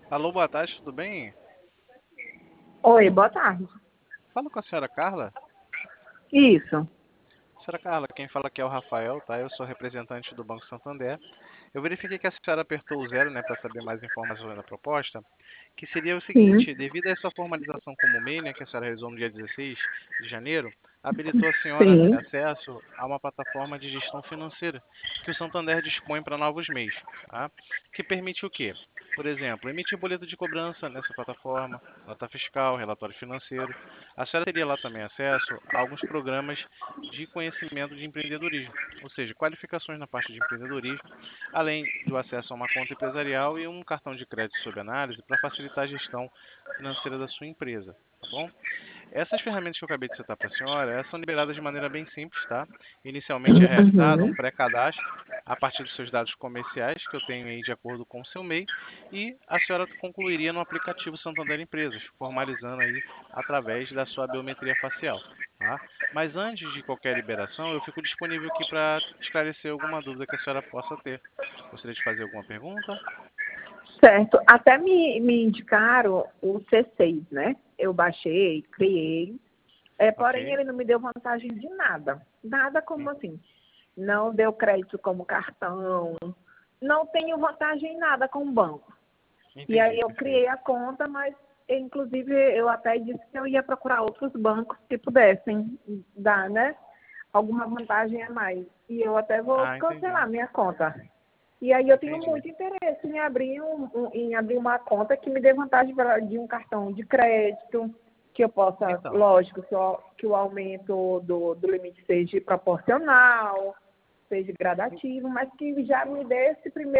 Alô, boa tarde, tudo bem? Oi, boa tarde. Falo com a senhora Carla. Isso. Senhora Carla, quem fala aqui é o Rafael, tá? Eu sou representante do Banco Santander. Eu verifiquei que a senhora apertou o zero, né, para saber mais informações da proposta, que seria o Sim, seguinte: devido a essa formalização como MEI, né, que a senhora realizou no dia 16 de janeiro, habilitou a senhora a ter sim. acesso a uma plataforma de gestão financeira que o Santander dispõe para novos MEIs, tá? Que permite o quê? Por exemplo, emitir boleto de cobrança nessa plataforma, nota fiscal, relatório financeiro. A senhora teria lá também acesso a alguns programas de conhecimento de empreendedorismo, ou seja, qualificações na parte de empreendedorismo, além do acesso a uma conta empresarial e um cartão de crédito sob análise para facilitar a gestão financeira da sua empresa, tá bom? Essas ferramentas que eu acabei de citar para a senhora, elas são liberadas de maneira bem simples, tá? Inicialmente é realizado um Uhum. pré-cadastro a partir dos seus dados comerciais, que eu tenho aí de acordo com o seu MEI, e a senhora concluiria no aplicativo Santander Empresas, formalizando aí através da sua biometria facial, tá? Mas antes de qualquer liberação, eu fico disponível aqui para esclarecer alguma dúvida que a senhora possa ter. Gostaria de fazer alguma pergunta? Certo. Até me indicaram o C6, né? Eu baixei, criei. Porém, Ok. ele não me deu vantagem de nada. Nada como assim. Não deu crédito como cartão. Não tenho vantagem em nada com o banco. E aí Entendi, eu criei perfeito. a conta, mas inclusive eu até disse que eu ia procurar outros bancos que pudessem dar, né? Alguma vantagem a mais. E eu até vou Ah, entendi. cancelar minha conta. E aí eu tenho Entendi. muito interesse em abrir, em abrir uma conta que me dê vantagem de um cartão de crédito, que eu possa, Então, lógico, que o aumento do limite seja proporcional, seja gradativo, mas que já me dê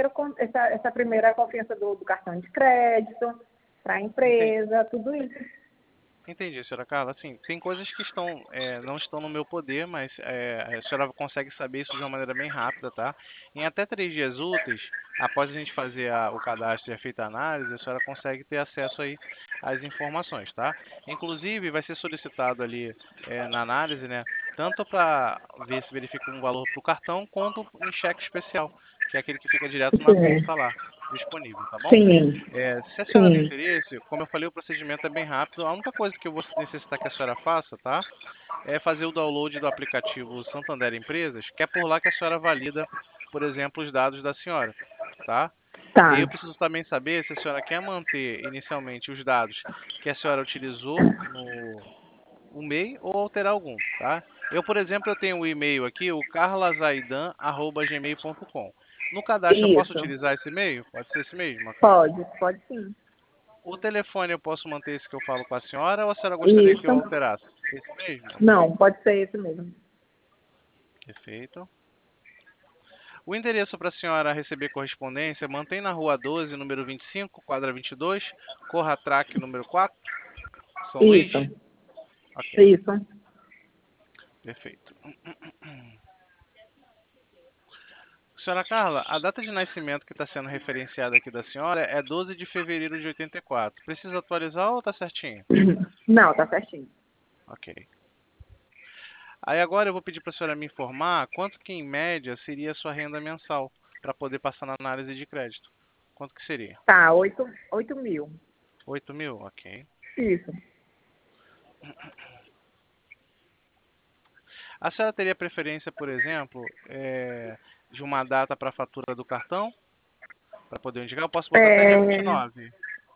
essa primeira confiança do cartão de crédito para a enten- empresa, tudo isso. entendi, senhora Carla. Assim, tem coisas que não estão no meu poder, mas a senhora consegue saber isso de uma maneira bem rápida, tá? Em até 3 dias úteis, após a gente fazer o cadastro e a feita a análise, a senhora consegue ter acesso aí às informações, tá? Inclusive, vai ser solicitado ali na análise, né? Tanto para ver se verifica um valor para o cartão, quanto em cheque especial, que é aquele que fica direto na Sim, conta lá, disponível, tá bom? sim, Se a senhora tem sim. interesse, como eu falei, o procedimento é bem rápido. A única coisa que eu vou necessitar que a senhora faça, tá? É fazer o download do aplicativo Santander Empresas, que é por lá que a senhora valida, por exemplo, os dados da senhora, tá? E aí eu Tá. preciso também saber se a senhora quer manter inicialmente os dados que a senhora utilizou no MEI ou alterar algum, tá? Eu, por exemplo, eu tenho o e-mail aqui, o carlasaidan@gmail.com. No cadastro eu posso Isso. utilizar esse e-mail? Pode ser esse mesmo, ok. Pode sim. O telefone eu posso manter esse que eu falo com a senhora ou a senhora gostaria que eu Isso. alterasse? Esse mesmo? Ok. Não, pode ser esse mesmo. Perfeito. O endereço para a senhora receber correspondência mantém na Rua 12, número 25, quadra 22, Corratrac, número 4, São Luís? Isso. Ok, Isso. perfeito. Senhora Carla, a data de nascimento que está sendo referenciada aqui da senhora é 12 de fevereiro de 84. Precisa atualizar ou está certinho? Não, tá certinho. Ok. Aí agora eu vou pedir para a senhora me informar quanto que em média seria a sua renda mensal para poder passar na análise de crédito. Quanto que seria? Tá, 8 mil. 8.000? Ok. Isso. A senhora teria preferência, por exemplo, de uma data para a fatura do cartão? Para poder indicar, eu posso botar até dia É, 29.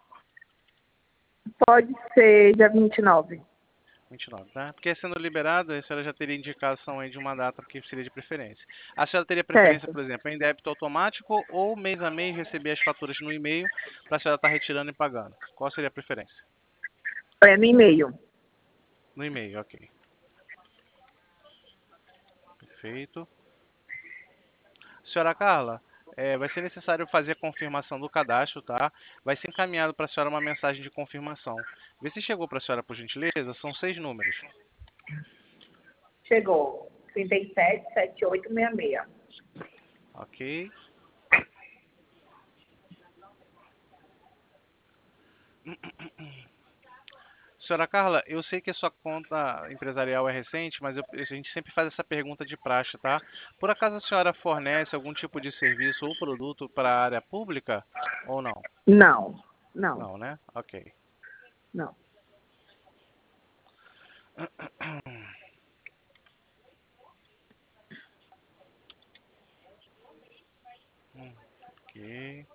pode ser dia 29. 29, tá? Porque sendo liberado, a senhora já teria indicação aí de uma data que seria de preferência. A senhora teria preferência, Certo. por exemplo, em débito automático ou mês a mês receber as faturas no e-mail para a senhora estar retirando e pagando? Qual seria a preferência? É no e-mail. No e-mail, ok. Perfeito. Senhora Carla, vai ser necessário fazer a confirmação do cadastro, tá? Vai ser encaminhado para a senhora uma mensagem de confirmação. Vê se chegou para a senhora, por gentileza. São 6 números. Chegou. 377866. Ok. Senhora Carla, eu sei que a sua conta empresarial é recente, mas a gente sempre faz essa pergunta de praxe, tá? Por acaso a senhora fornece algum tipo de serviço ou produto para a área pública ou não? Não. Não, Não, né? Ok. não. Ok.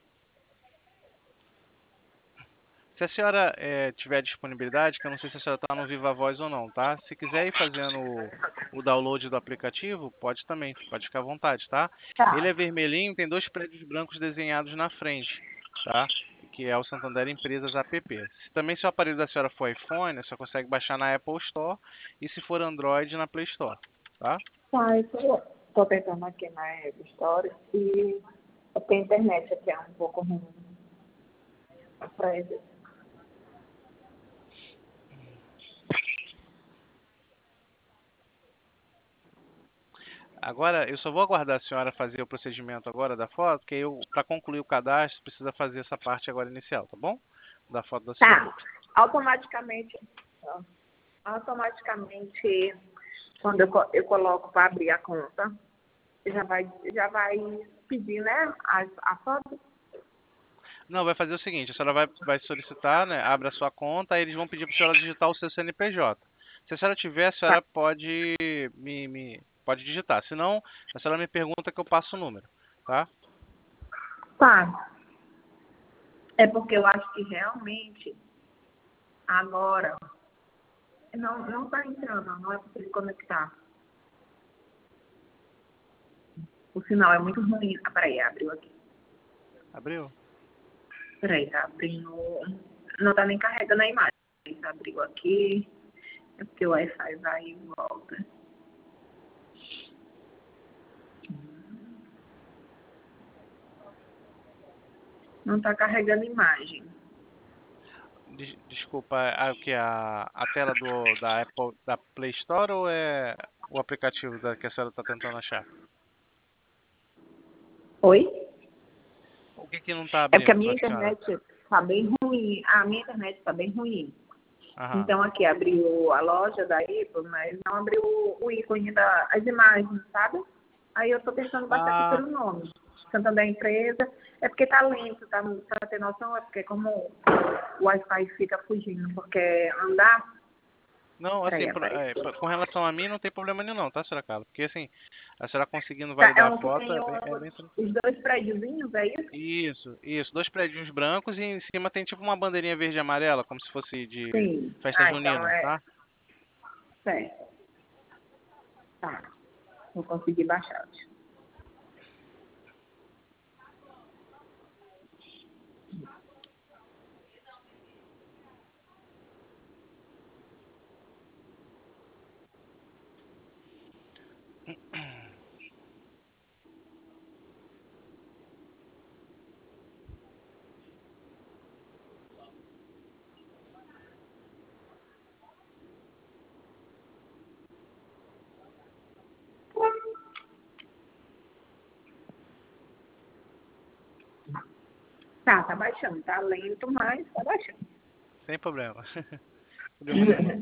Se a senhora tiver disponibilidade, que eu não sei se a senhora está no Viva Voz ou não, tá? Se quiser ir fazendo o download do aplicativo, pode também, pode ficar à vontade, tá? Ele é Tá. vermelhinho, tem dois prédios brancos desenhados na frente, tá? Que é o Santander Empresas App. Se também se o aparelho da senhora for iPhone, você consegue baixar na Apple Store e se for Android, na Play Store, tá? Tá, eu tô tentando aqui na App Store e porque a internet aqui é um pouco ruim para ele. Agora, eu só vou aguardar a senhora fazer o procedimento agora da foto, porque eu, para concluir o cadastro, precisa fazer essa parte agora inicial, tá bom? Da foto da senhora. Tá. Automaticamente, ó, automaticamente, quando eu coloco para abrir a conta, já vai pedir, né, a foto? Não, vai fazer o seguinte, a senhora vai solicitar, né, abre a sua conta, aí eles vão pedir para a senhora digitar o seu CNPJ. Se a senhora tiver, a Tá. senhora pode pode digitar. Se não, a senhora me pergunta que eu passo o número, tá? Tá. É porque eu acho que realmente agora não tá entrando, não é possível conectar. O sinal é muito ruim. Ah, peraí, abriu aqui. Abriu? Peraí, tá abrindo. Não tá nem carregando a imagem. Abriu aqui. É porque o Wi-Fi vai e volta. Não tá carregando imagem. Desculpa, o que a tela da Apple, da Play Store ou é o aplicativo que a senhora está tentando achar? Oi? O que não está É porque a abrindo minha para a senhora? internet tá bem ruim. A minha internet tá bem ruim. Aham. Então aqui abriu a loja da Apple, mas não abriu o ícone das imagens, sabe? Aí eu tô tentando baixar aqui Ah, pelo nome. Santander Empresa. É porque tá lento, tá? Pra ter noção, é porque como o Wi-Fi fica fugindo, porque andar. não, assim, Peraí, apareceu. com relação a mim não tem problema nenhum não, tá, senhora Carla? Porque assim, a senhora conseguindo Tá, é validar a um que foto tem é bem tranquilo. os dois prédiozinhos, é isso? Isso. Dois prédios brancos e em cima tem tipo uma bandeirinha verde e amarela, como se fosse de Sim. festa Ah, então junina, é tá? certo. Tá. Vou conseguir baixar. Tá baixando. Tá lento, mas tá baixando. Sem problema. Deu um minuto.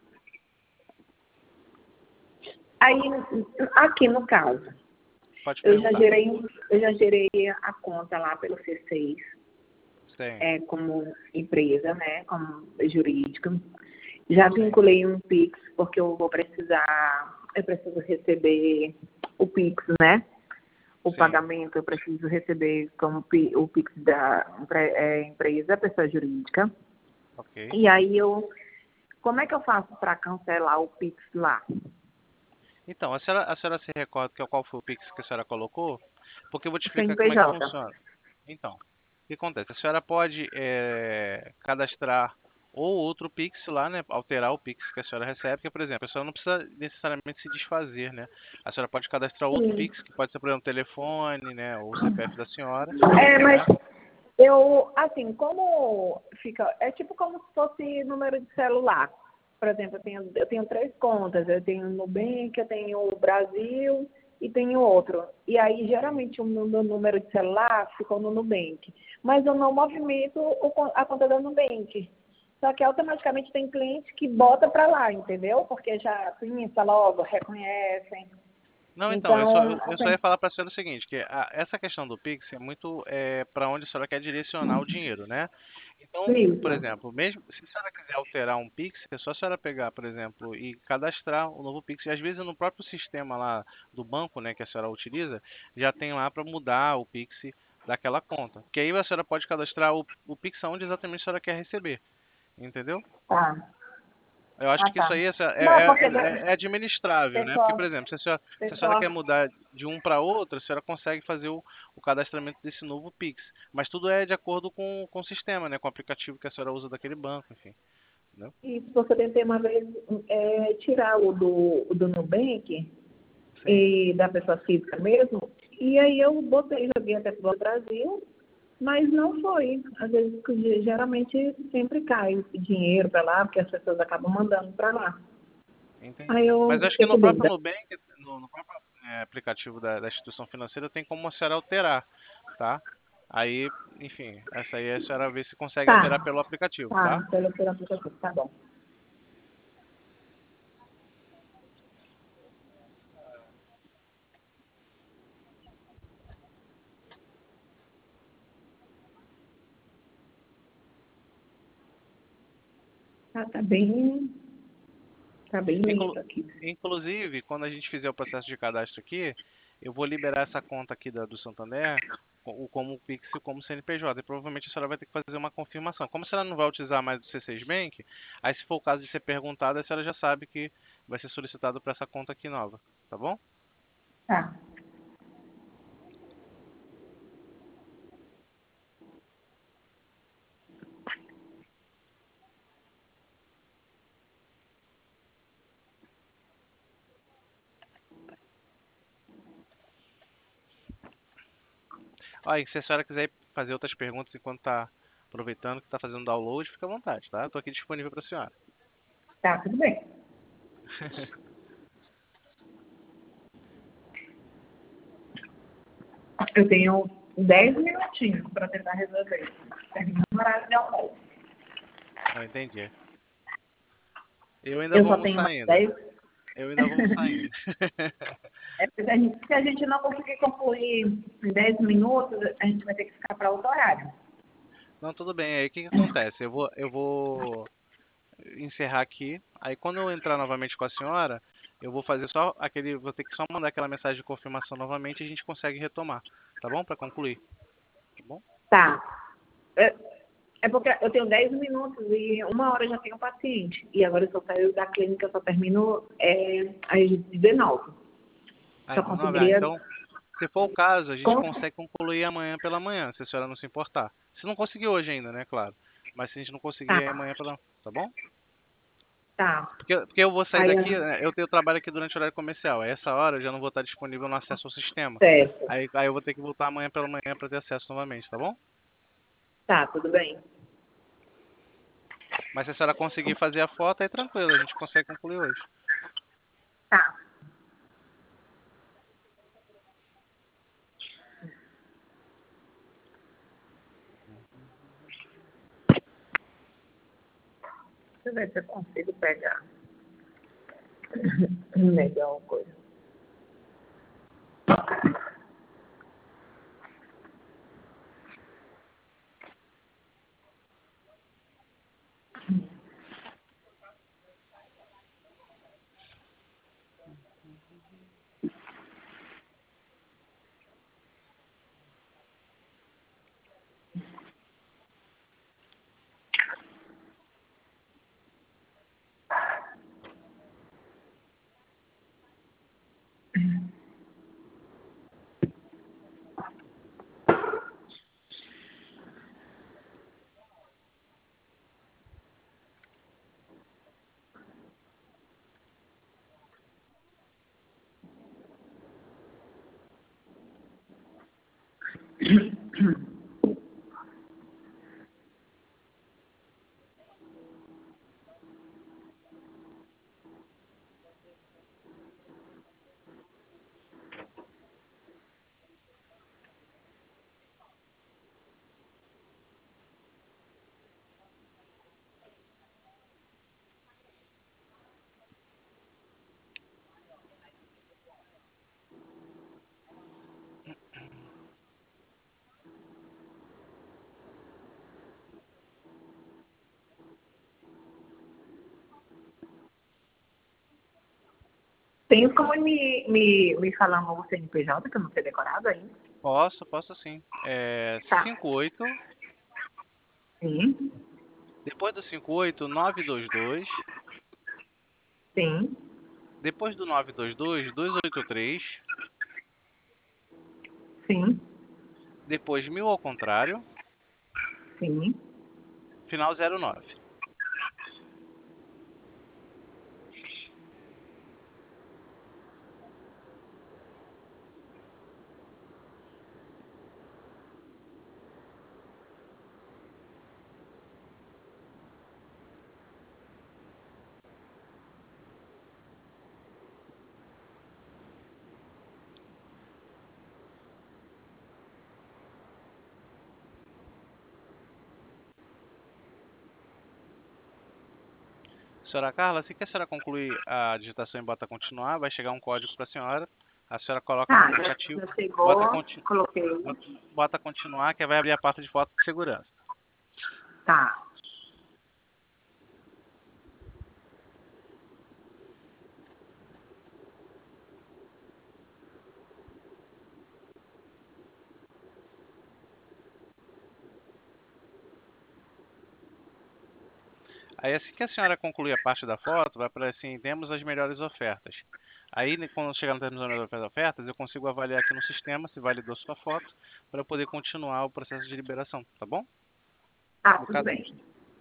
Aí, aqui no caso, Pode eu já perguntar. gerei, eu já gerei a conta lá pelo C6, Sim, como empresa, né, como jurídica. Já sim, vinculei um Pix, porque eu preciso receber o Pix, né? O sim. pagamento eu preciso receber como o Pix da empresa, pessoa jurídica. Ok. E aí como é que eu faço para cancelar o Pix lá? Então, a senhora se recorda qual foi o Pix que a senhora colocou? Porque eu vou te explicar como é que CNPJ. funciona. Então, o que acontece? A senhora pode cadastrar ou outro Pix lá, né? Alterar o Pix que a senhora recebe, porque, por exemplo, a senhora não precisa necessariamente se desfazer, né? A senhora pode cadastrar outro Sim. Pix, que pode ser, por exemplo, telefone, né? Ou o CPF da senhora, Mas né? assim, como fica, é tipo como se fosse número de celular. Por exemplo, eu tenho três contas, eu tenho o Nubank, eu tenho o Brasil e tenho outro. E aí, Sim. geralmente, o meu número de celular ficou no Nubank. Mas eu não movimento a conta do Nubank. Só que automaticamente tem cliente que bota para lá, entendeu? Porque já conhece logo, reconhecem. Não, então, Então, eu só ia falar para a senhora o seguinte, que essa questão do Pix é muito para onde a senhora quer direcionar o dinheiro, né? Então, por isso. exemplo, mesmo se a senhora quiser alterar um Pix, é só a senhora pegar, por exemplo, e cadastrar o novo Pix. E às vezes no próprio sistema lá do banco, né, que a senhora utiliza, já tem lá para mudar o Pix daquela conta. Que aí a senhora pode cadastrar o Pix onde exatamente a senhora quer receber, entendeu? Tá. Eu acho Ah, que isso tá. aí Não, porque é administrável, né? Porque, por pessoal, exemplo, se a senhora quer pessoal, mudar de um para outro, a senhora consegue fazer o cadastramento desse novo Pix. Mas tudo é de acordo com o sistema, né? Com o aplicativo que a senhora usa daquele banco, enfim. Entendeu? isso, porque eu tentei uma vez tirar o do Nubank Sim, e da pessoa física mesmo, e aí eu botei, joguei até para o Brasil, mas não foi. Às vezes, geralmente, sempre cai esse dinheiro para lá, porque as pessoas acabam mandando para lá. Aí entendi. eu Mas acho que fiquei no com próprio dúvida. Nubank, no próprio aplicativo da instituição financeira, tem como a senhora alterar, tá? Aí, enfim, essa aí a senhora vê se consegue alterar Tá, pelo aplicativo, tá, tá? pelo aplicativo, tá bom. Tá bem Inclu- lento aqui. Inclusive, quando a gente fizer o processo de cadastro aqui, eu vou liberar essa conta aqui do Santander como o Pix e como CNPJ. E provavelmente a senhora vai ter que fazer uma confirmação. Como a senhora não vai utilizar mais o C6 Bank, aí se for o caso de ser perguntada, a senhora já sabe que vai ser solicitado para essa conta aqui nova. Tá bom? Tá. Ó, e se a senhora quiser fazer outras perguntas enquanto está aproveitando que está fazendo download, fica à vontade, tá? Estou aqui disponível para a senhora. Tá, tudo bem. Eu tenho 10 minutinhos para tentar resolver. Termina o horário de almoço. Não entendi. Eu ainda Eu vou só tenho almoçar mais ainda. 10. Eu ainda vou almoçar ainda. Se a gente não conseguir concluir em 10 minutos, a gente vai ter que ficar para outro horário. Não, tudo bem. Aí o que que acontece? Eu vou encerrar aqui. Aí quando eu entrar novamente com a senhora, eu vou fazer só aquele, vou ter que só mandar aquela mensagem de confirmação novamente e a gente consegue retomar, tá bom? Para concluir, tá bom? Tá. É, é porque eu tenho 10 minutos e uma hora eu já tenho paciente. E agora eu só saio da clínica, eu só termino às 19. Ah, Só 19. Ah, conseguiria. então, se for o caso, a gente Com... consegue concluir amanhã pela manhã, se a senhora não se importar. Se não conseguir hoje ainda, né, claro. Mas se a gente não conseguir, Tá, é amanhã pela, tá bom? tá. Porque eu vou sair Aí, daqui, né, eu tenho trabalho aqui durante o horário comercial. A essa hora eu já não vou estar disponível no acesso ao sistema. certo. Aí eu vou ter que voltar amanhã pela manhã para ter acesso novamente, tá bom? Tá, tudo bem. Mas se a senhora conseguir fazer a foto, aí tranquilo, a gente consegue concluir hoje. Tá. Deixa eu ver se eu consigo pegar melhor coisa. Tem como me falar um novo CNPJ, que eu não sei decorado ainda? Posso sim. Tá. 58, Sim, depois do 58, 922, sim, depois do 922, 283, sim, depois 1000 ao contrário, sim. final 09. Senhora Carla, assim que a senhora concluir a digitação e bota continuar, vai chegar um código para a senhora. A senhora coloca no Tá, aplicativo, já bota, chegou, coloquei. bota continuar, que vai abrir a pasta de foto de segurança. Tá. Aí assim que a senhora concluir a parte da foto, vai para assim, temos as melhores ofertas. Aí quando chegar no temos as melhores ofertas, eu consigo avaliar aqui no sistema se validou sua foto para eu poder continuar o processo de liberação, tá bom? Ah, No tudo caso, bem.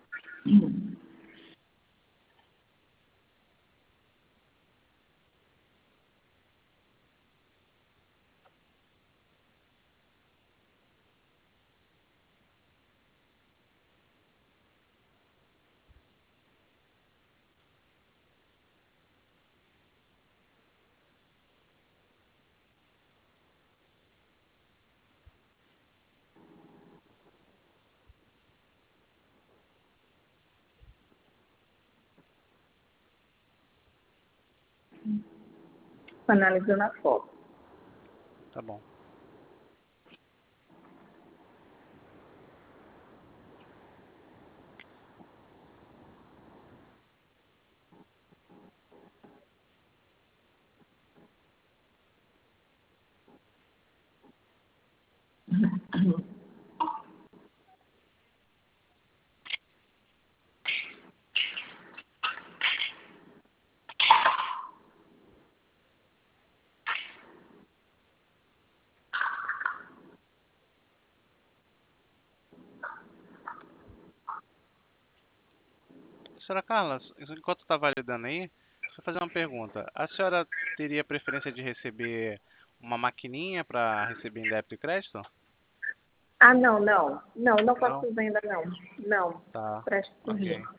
Analisando a foto. tá bom. Senhora Carla, enquanto está validando aí, deixa eu fazer uma pergunta. A senhora teria preferência de receber uma maquininha para receber em débito e crédito? Ah, não, não. Não, não Não? faço venda, não. Não. Tá, Preste por mim. ok.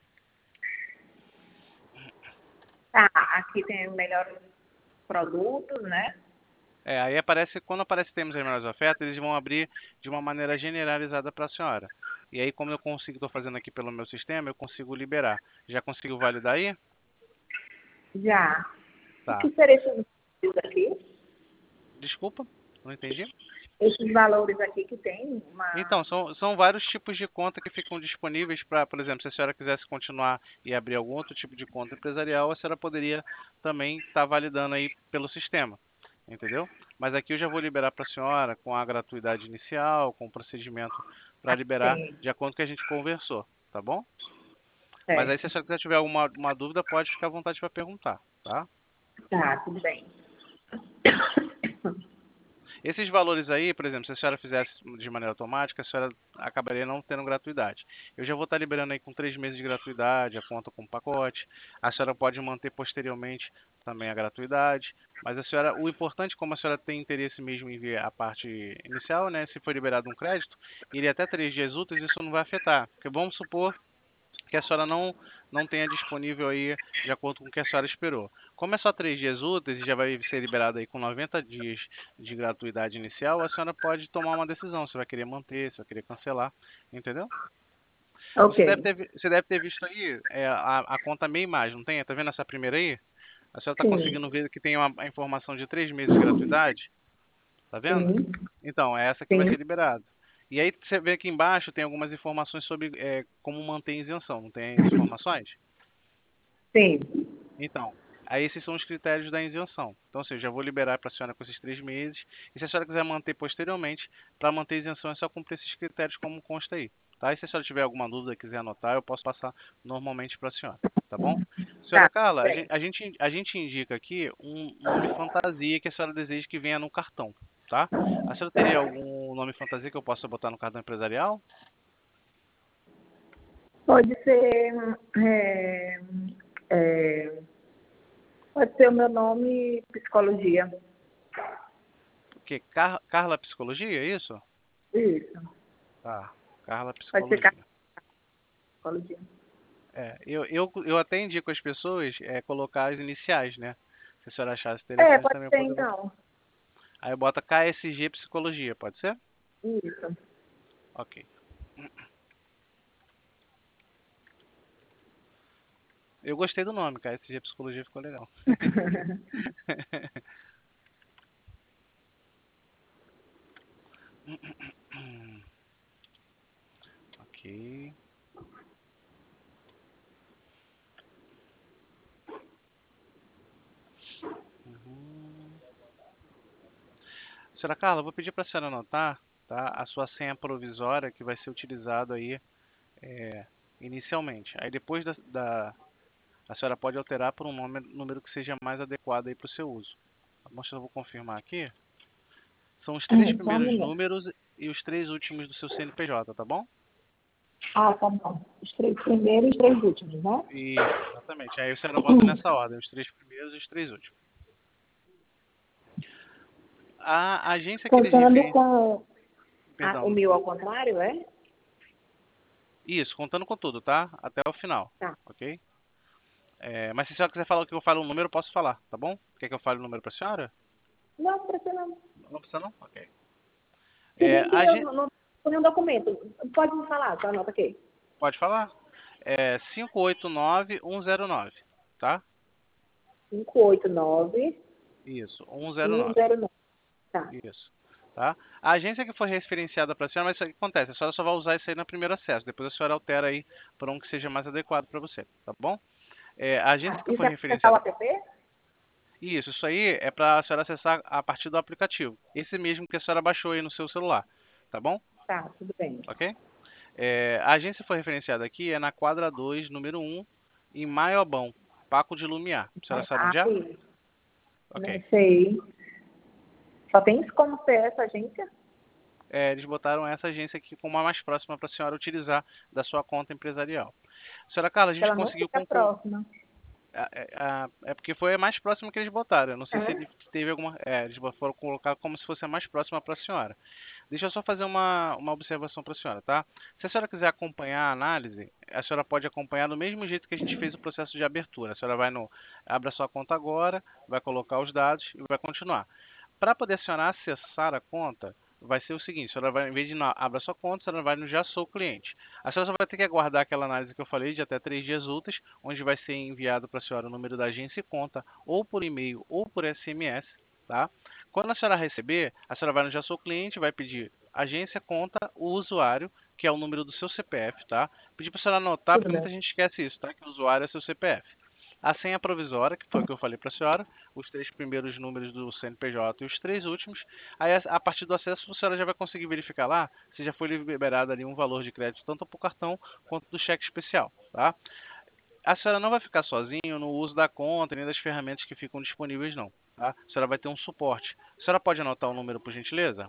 Tá, aqui tem melhores produtos, né? Aí aparece, quando aparece temos as melhores ofertas, eles vão abrir de uma maneira generalizada para a senhora. E aí, como eu consigo, estou fazendo aqui pelo meu sistema, eu consigo liberar. Já conseguiu validar aí? Já. O Tá. que seria esses valores aqui? Desculpa, não entendi. Esses valores aqui que tem uma... Então, são vários tipos de conta que ficam disponíveis para, por exemplo, se a senhora quisesse continuar e abrir algum outro tipo de conta empresarial, a senhora poderia também estar validando aí pelo sistema, entendeu? Mas aqui eu já vou liberar para a senhora com a gratuidade inicial, com o procedimento para liberar Tem, de acordo com o que a gente conversou, tá bom? Mas aí se a certo. senhora quiser tiver alguma uma dúvida, pode ficar à vontade para perguntar, tá? Tá, tudo bem. Esses valores aí, por exemplo, se a senhora fizesse de maneira automática, a senhora acabaria não tendo gratuidade. Eu já vou estar liberando aí com 3 meses de gratuidade, a conta com pacote. A senhora pode manter posteriormente também a gratuidade. Mas a senhora, o importante, como a senhora tem interesse mesmo em ver a parte inicial, né? Se for liberado um crédito, ele até 3 dias úteis, isso não vai afetar. Porque vamos supor que a senhora não tenha disponível aí de acordo com o que a senhora esperou. Como é só 3 dias úteis e já vai ser liberado aí com 90 dias de gratuidade inicial, a senhora pode tomar uma decisão se vai querer manter, se vai querer cancelar, entendeu? Ok. Você deve ter visto aí a conta meia imagem, não tem? Tá vendo essa primeira aí? A senhora está Sim, conseguindo ver que tem a informação de 3 meses de gratuidade? Tá vendo? sim, Então, é essa que vai sim, ser liberada. E aí você vê aqui embaixo tem algumas informações sobre como manter a isenção, não tem as informações? sim. Então, Aí esses são os critérios da isenção. Então, assim, eu já vou liberar para a senhora com esses 3 meses. E se a senhora quiser manter posteriormente, para manter a isenção é só cumprir esses critérios como consta aí. Tá? E se a senhora tiver alguma dúvida, quiser anotar, eu posso passar normalmente para a senhora. Tá bom? Senhora Tá, Carla, bem. a gente indica aqui um nome fantasia que a senhora deseja que venha no cartão. Tá? A senhora teria algum nome fantasia que eu possa botar no cartão empresarial? Pode ser, é, pode ser o meu nome, psicologia. O quê? Carla Psicologia, é isso? Isso, Tá. Carla pode ser Psicologia. psicologia. Eu até indico às pessoas colocar as iniciais, né? Se a senhora achasse É, interessante, pode também ser pode botar. então. Aí bota KSG Psicologia, pode ser? Isso. Ok. Eu gostei do nome, KSG Psicologia ficou legal. Ok. Uhum. Senhora Carla, eu vou pedir para a senhora anotar, tá, a sua senha provisória que vai ser utilizada aí inicialmente. Aí depois a senhora pode alterar por um número que seja mais adequado aí para o seu uso. Tá bom? Eu vou confirmar aqui. São os três Só um primeiros minuto. números e os 3 últimos do seu CNPJ, tá bom? Ah, tá bom. Os 3 primeiros e os 3 últimos, né? Isso, exatamente. Aí a senhora bota nessa ordem, os 3 primeiros e os 3 últimos. A agência que eles Contando referenciam. com o Perdão. meu ao contrário, é? Isso, contando com tudo, tá? Até o final, Tá. ok? Mas se a senhora quiser falar que eu falo um número, eu posso falar, tá bom? Quer que eu fale o número pra senhora? Não, precisa não. Não precisa não? Ok. Se É, bem que a eu gen- não tenho um documento. Pode me falar, só anota aqui. Pode falar? É 589109, tá? 589 Isso, 109. 109. Tá. Isso. Tá? A agência que foi referenciada para a senhora, mas isso que acontece, a senhora só vai usar isso aí no primeiro acesso, depois a senhora altera aí para um que seja mais adequado para você, tá bom? A agência Tá. que Isso foi é para acessar o referenciada. app? Isso aí é para a senhora acessar a partir do aplicativo. Esse mesmo que a senhora baixou aí no seu celular, tá bom? Tá, tudo bem. Ok? A agência que foi referenciada aqui é na quadra 2, número 1, em Maiobão, Paco de Lumiar. A senhora sabe onde é? Aí, não Ok. sei. Só tem isso como ser essa agência? Eles botaram essa agência aqui como a mais próxima para a senhora utilizar da sua conta empresarial. Senhora Carla, a gente Ela não conseguiu fica próxima. É porque foi a mais próxima que eles botaram. Eu não sei se É? ele teve alguma. Eles foram colocar como se fosse a mais próxima para a senhora. Deixa eu só fazer uma observação para a senhora, tá? Se a senhora quiser acompanhar a análise, a senhora pode acompanhar do mesmo jeito que a gente fez o processo de abertura. A senhora vai no. Abre a sua conta agora, vai colocar os dados e vai continuar. Para poder a senhora acessar a conta, vai ser o seguinte: a senhora vai, em vez de abrir a sua conta, a senhora vai no Já Sou Cliente. A senhora só vai ter que aguardar aquela análise que eu falei de até 3 dias úteis, onde vai ser enviado para a senhora o número da agência e conta, ou por e-mail ou por SMS, tá? Quando a senhora receber, a senhora vai no Já Sou Cliente, vai pedir agência, conta, o usuário, que é o número do seu CPF, tá? Pedir para a senhora anotar, Tudo porque bem. muita gente esquece isso, tá? Que o usuário é seu CPF. A senha provisória, que foi o que eu falei para a senhora, os 3 primeiros números do CNPJ e os 3 últimos. Aí, a partir do acesso, a senhora já vai conseguir verificar lá se já foi liberado ali um valor de crédito, tanto para o cartão quanto do cheque especial, tá? A senhora não vai ficar sozinho no uso da conta nem das ferramentas que ficam disponíveis, não, tá? A senhora vai ter um suporte. A senhora pode anotar o número, por gentileza?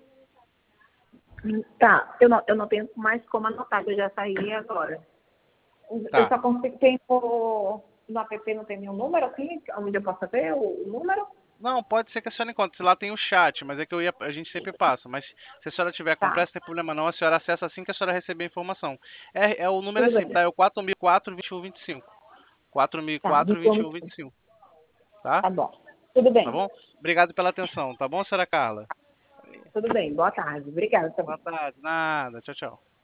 Tá, eu não tenho mais como anotar, que eu já saí agora. Eu Tá. só consigo, tem no app não tem nenhum número aqui, onde eu possa ver o número? Não, pode ser que a senhora encontre. Lá tem o chat, mas é que a gente sempre passa. Mas se a senhora tiver com Tá, pressa, não tem problema não. A senhora acessa assim que a senhora receber a informação. O número é tudo simples, bem. tá? É o 4004-2125. Tá, 21, 4004-2125, tá? tá bom. Tudo Tá bem, bom? Obrigado pela atenção, tá bom, senhora Carla? tudo bem. Boa tarde. Obrigada Boa também. tarde. Nada. Tchau, tchau.